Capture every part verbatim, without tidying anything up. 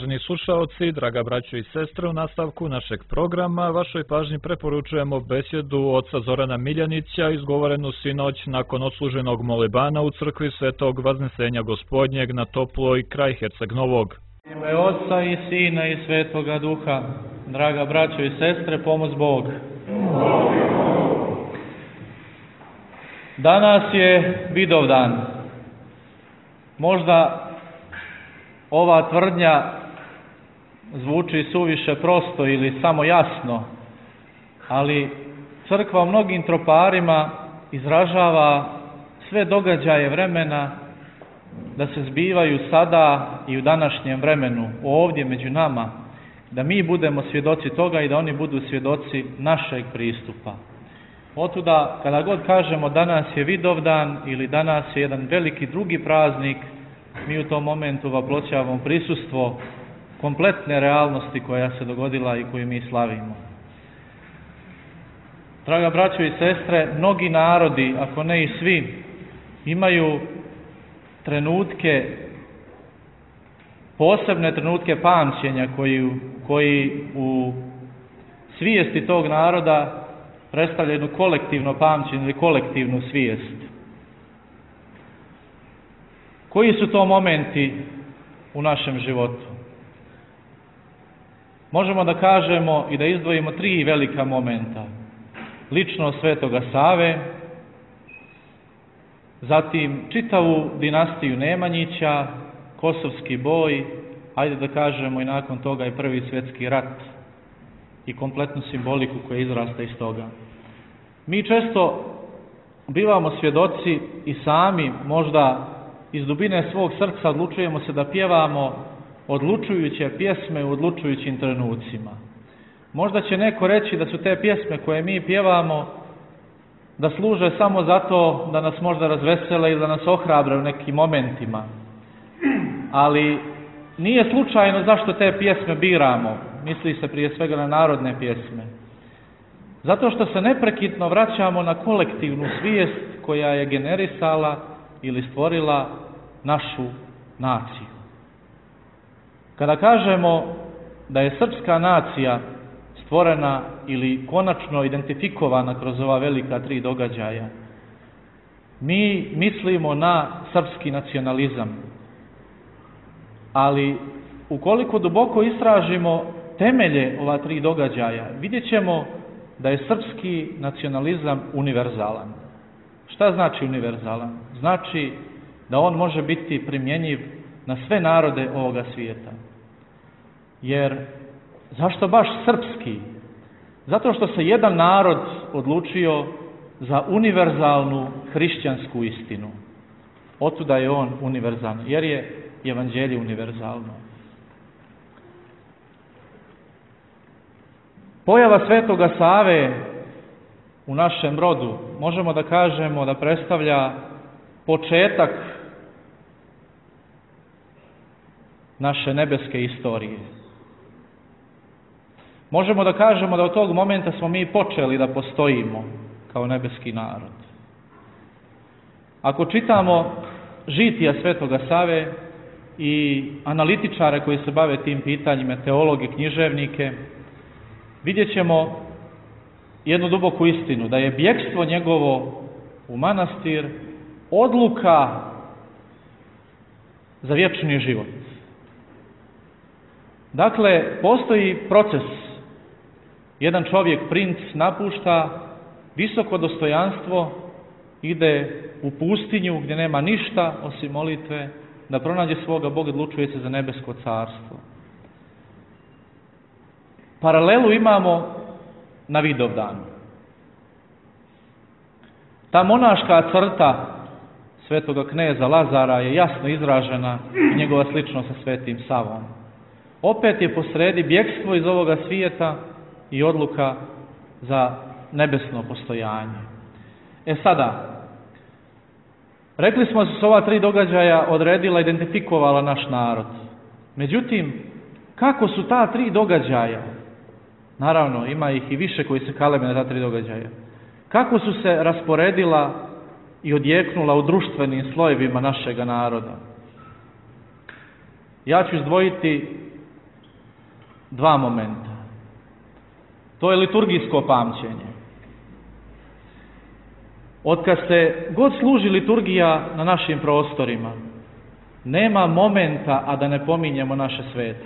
Uvaženi slušaoci, draga braćo i sestre, u nastavku našeg programa vašoj pažnji preporučujemo besjedu oca Zorana Miljanića izgovorenu sinoć nakon odsluženog molebana u crkvi Svetog Vaznesenja Gospodnjeg na Toploj kraj Herceg Novog. Ime Otca i Sina i Svetoga Duha, draga braćo i sestre, pomoz Bog. Danas je Vidovdan. Možda ova tvrdnja zvuči suviše prosto ili samo jasno, ali crkva u mnogim troparima izražava sve događaje vremena da se zbivaju sada i u današnjem vremenu, ovdje među nama, da mi budemo svjedoci toga i da oni budu svjedoci našeg pristupa. Otuda, kada god kažemo danas je Vidovdan ili danas je jedan veliki drugi praznik, mi u tom momentu vaploćavamo prisustvo kompletne realnosti koja se dogodila i koju mi slavimo. Draga braćo i sestre, mnogi narodi, ako ne i svi, imaju trenutke, posebne trenutke pamćenja koji, koji u svijesti tog naroda predstavlja jednu kolektivno pamćenje ili kolektivnu svijest. Koji su to momenti u našem životu? Možemo da kažemo i da izdvojimo tri velika momenta. Ličnost Svetoga Save, zatim čitavu dinastiju Nemanjića, Kosovski boj, ajde da kažemo i nakon toga i Prvi svjetski rat i kompletnu simboliku koja izrasta iz toga. Mi često bivamo svjedoci i sami možda iz dubine svog srca odlučujemo se da pjevamo odlučujuće pjesme u odlučujućim trenucima. Možda će neko reći da su te pjesme koje mi pjevamo da služe samo zato da nas možda razvesele ili da nas ohrabre u nekim momentima. Ali nije slučajno zašto te pjesme biramo. Misli se prije svega na narodne pjesme. Zato što se neprekidno vraćamo na kolektivnu svijest koja je generisala ili stvorila našu naciju. Kada kažemo da je srpska nacija stvorena ili konačno identifikovana kroz ova velika tri događaja, mi mislimo na srpski nacionalizam. Ali ukoliko duboko istražimo temelje ova tri događaja, vidjet ćemo da je srpski nacionalizam univerzalan. Šta znači univerzalan? Znači da on može biti primjenjiv na sve narode ovoga svijeta. Jer zašto baš srpski? Zato što se jedan narod odlučio za univerzalnu hrišćansku istinu. Otuda je on univerzalan, jer je evanđelje univerzalno. Pojava Svetoga Save u našem rodu možemo da kažemo da predstavlja početak naše nebeske istorije. Možemo da kažemo da od tog momenta smo mi počeli da postojimo kao nebeski narod. Ako čitamo žitija Svetoga Save i analitičare koji se bave tim pitanjima, teologe, književnike, vidjet ćemo jednu duboku istinu, da je bjegstvo njegovo u manastir odluka za vječni život. Dakle, postoji proces. Jedan čovjek, princ, napušta visoko dostojanstvo, ide u pustinju gdje nema ništa osim molitve, da pronađe svoga Boga, odlučuje se za nebesko carstvo. Paralelu imamo na Vidovdanu. Ta monaška crta svetoga kneza Lazara je jasno izražena i njegova sličnost sa Svetim Savom. Opet je posredi bjegstvo iz ovoga svijeta i odluka za nebesno postojanje. E sada, rekli smo da su se ova tri događaja odredila, identifikovala naš narod. Međutim, kako su ta tri događaja, naravno ima ih i više koji se kaleme na ta tri događaja, kako su se rasporedila i odjeknula u društvenim slojevima našega naroda? Ja ću izdvojiti dva momenta. To je liturgijsko pamćenje. Otkad se god služi liturgija na našim prostorima, nema momenta, a da ne pominjemo naše svete.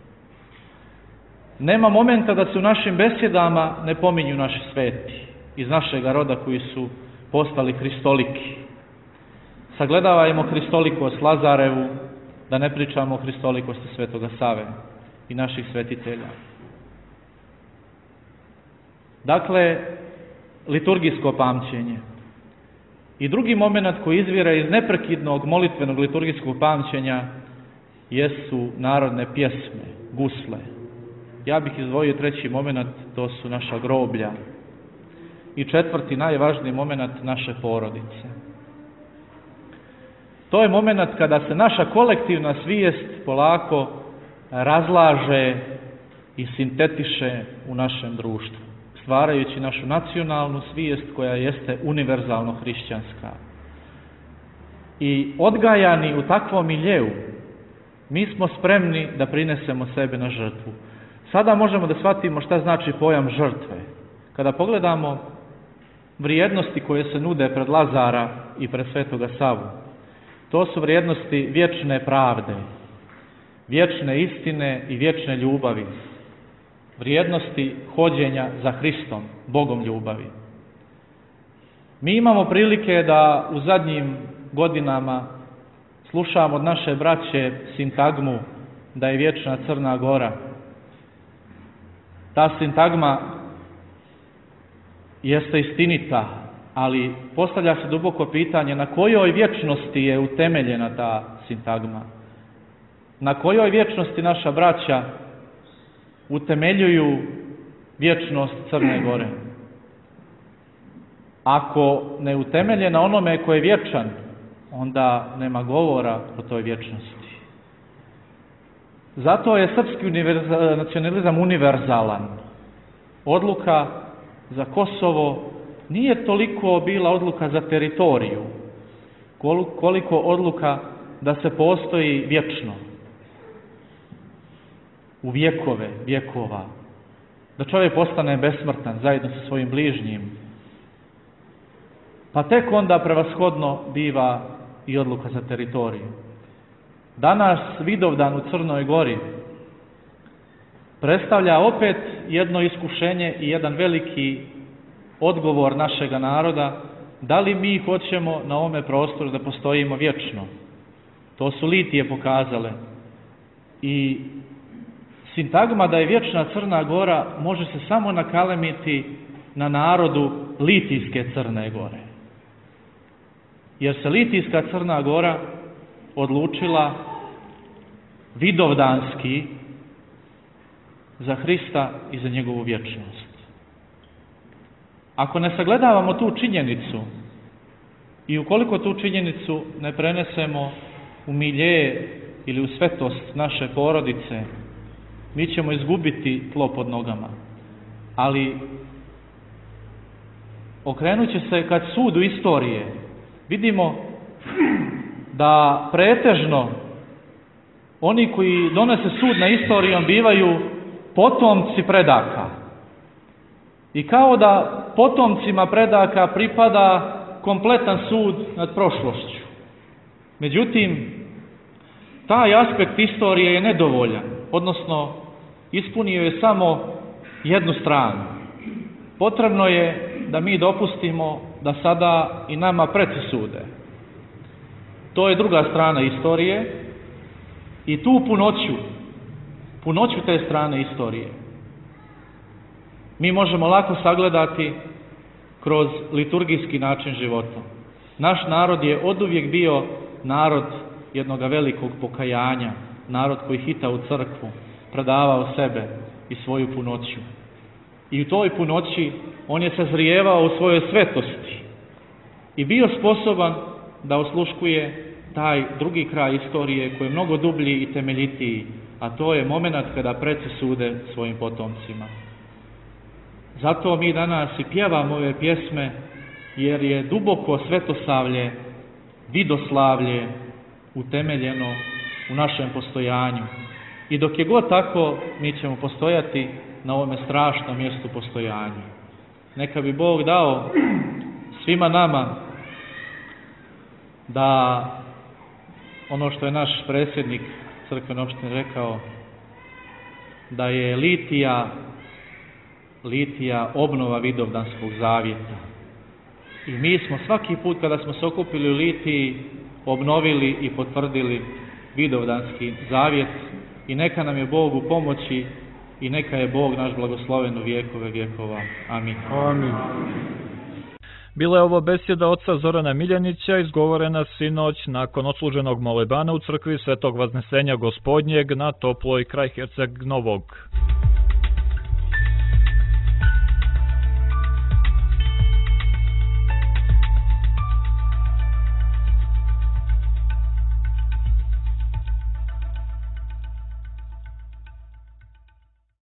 Nema momenta da se u našim besjedama ne pominju naši sveti iz našega roda koji su postali kristoliki. Sagledavajmo kristolikost Lazarevu, da ne pričamo o kristolikosti Svetoga Save i naših svetitelja. Dakle, liturgijsko pamćenje. I drugi moment koji izvire iz neprekidnog molitvenog liturgijskog pamćenja jesu narodne pjesme, gusle. Ja bih izdvojio treći moment, to su naša groblja. I četvrti, najvažniji moment, naše porodice. To je moment kada se naša kolektivna svijest polako razlaže i sintetiše u našem društvu, stvarajući našu nacionalnu svijest koja jeste univerzalno hrišćanska. I odgajani u takvom miljeu, mi smo spremni da prinesemo sebe na žrtvu. Sada možemo da shvatimo šta znači pojam žrtve. Kada pogledamo vrijednosti koje se nude pred Lazara i pred Svetoga Savu, to su vrijednosti vječne pravde, vječne istine i vječne ljubavi, vrijednosti hođenja za Hristom, Bogom ljubavi. Mi imamo prilike da u zadnjim godinama slušamo od naše braće sintagmu da je vječna Crna Gora. Ta sintagma jeste istinita, ali postavlja se duboko pitanje na kojoj vječnosti je utemeljena ta sintagma. Na kojoj vječnosti naša braća utemeljuju vječnost Crne Gore? Ako ne utemelje na onome ko je vječan, onda nema govora o toj vječnosti. Zato je srpski univerza, nacionalizam univerzalan. Odluka za Kosovo nije toliko bila odluka za teritoriju, koliko odluka da se postoji vječno, u vjekove, vjekova, da čovjek postane besmrtan zajedno sa svojim bližnjim. Pa tek onda prevashodno biva i odluka za teritoriju. Danas Vidovdan u Crnoj Gori predstavlja opet jedno iskušenje i jedan veliki odgovor našega naroda, da li mi hoćemo na ovome prostoru da postojimo vječno. To su litije pokazale. I sintagma da je vječna Crna Gora može se samo nakalemiti na narodu litijske Crne Gore. Jer se litijska Crna Gora odlučila vidovdanski za Hrista i za njegovu vječnost. Ako ne sagledavamo tu činjenicu i ukoliko tu činjenicu ne prenesemo u milje ili u svetost naše porodice, mi ćemo izgubiti tlo pod nogama. Ali okrenut će se kad sudu istorije, vidimo da pretežno oni koji donose sud na istorijom bivaju potomci predaka. I kao da potomcima predaka pripada kompletan sud nad prošlošću. Međutim, taj aspekt istorije je nedovoljan, odnosno ispunio je samo jednu stranu. Potrebno je da mi dopustimo da sada i nama preci sude. To je druga strana istorije i tu punoću, punoću te strane istorije mi možemo lako sagledati kroz liturgijski način života. Naš narod je oduvijek bio narod jednog velikog pokajanja, narod koji hita u crkvu, predavao sebe i svoju punoću. I u toj punoći on je sazrijevao u svojoj svetosti i bio sposoban da osluškuje taj drugi kraj istorije koji je mnogo dublji i temeljitiji, a to je moment kada preci sude svojim potomcima. Zato mi danas i pjevamo ove pjesme, jer je duboko svetoslavlje, vidoslavlje utemeljeno u našem postojanju. I dok je god tako, mi ćemo postojati na ovome strašnom mjestu postojanja. Neka bi Bog dao svima nama da ono što je naš predsjednik crkvene opštine rekao, da je litija, litija obnova Vidovdanskog zavjeta. I mi smo svaki put kada smo se okupili u litiji obnovili i potvrdili Vidovdanski zavjet i neka nam je Bog u pomoći i neka je Bog naš blagosloven u vjekove vjekova. Amin. Amin. Bila je ovo besjeda oca Zorana Miljanića, izgovorena sinoć nakon odsluženog molebana u crkvi Svetog Vaznesenja Gospodnjeg na Toploj kraj Herceg Novog.